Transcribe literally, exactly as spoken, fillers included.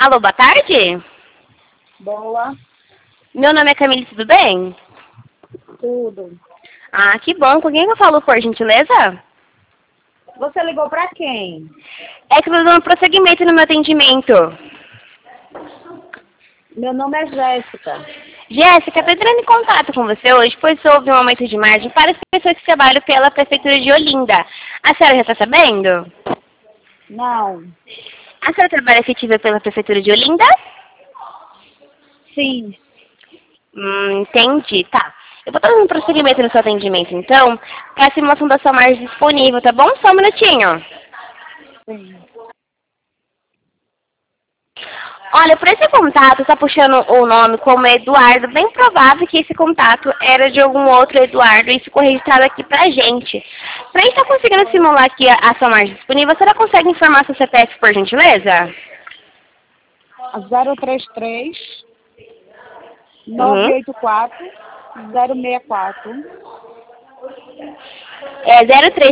Alô, boa tarde? Boa. Meu nome é Camille, tudo bem? Tudo. Ah, que bom. Com quem eu falo, por gentileza? Você ligou pra quem? É que eu tô dando prosseguimento no meu atendimento. Meu nome é Jéssica. Jéssica, estou entrando em contato com você hoje, pois houve um aumento de margem para as pessoas que trabalham pela Prefeitura de Olinda. A senhora já está sabendo? Não. A senhora trabalha efetiva pela Prefeitura de Olinda? Sim. Hum, entendi. Tá. Eu vou estar dando prosseguimento no seu atendimento, então, para a simulação da sua margem disponível, tá bom? Só um minutinho. Sim. Olha, por esse contato, está puxando o nome como Eduardo, bem provável que esse contato era de algum outro Eduardo e ficou registrado aqui pra gente. Pra gente estar conseguindo simular aqui a, a sua margem disponível, a senhora consegue informar seu C P F, por gentileza? zero três três, nove Uhum. oito quatro, zero seis quatro. É zero três